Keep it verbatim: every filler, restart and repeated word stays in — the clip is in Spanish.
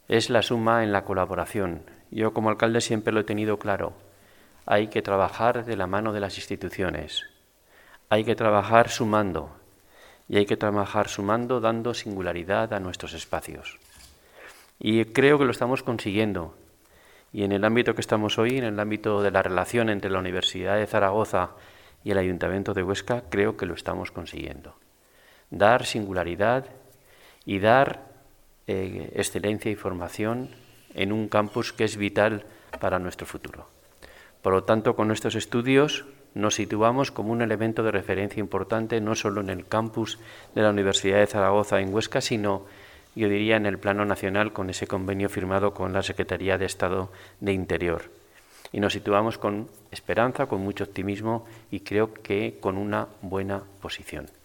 es la suma en la colaboración. Yo como alcalde siempre lo he tenido claro. Hay que trabajar de la mano de las instituciones. Hay que trabajar sumando. Y hay que trabajar sumando, dando singularidad a nuestros espacios. Y creo que lo estamos consiguiendo. Y en el ámbito que estamos hoy, en el ámbito de la relación entre la Universidad de Zaragoza y el Ayuntamiento de Huesca, creo que lo estamos consiguiendo. Dar singularidad y dar eh, excelencia y formación en un campus que es vital para nuestro futuro. Por lo tanto, con estos estudios nos situamos como un elemento de referencia importante no solo en el campus de la Universidad de Zaragoza en Huesca, sino, yo diría, en el plano nacional con ese convenio firmado con la Secretaría de Estado de Interior. Y nos situamos con esperanza, con mucho optimismo y creo que con una buena posición.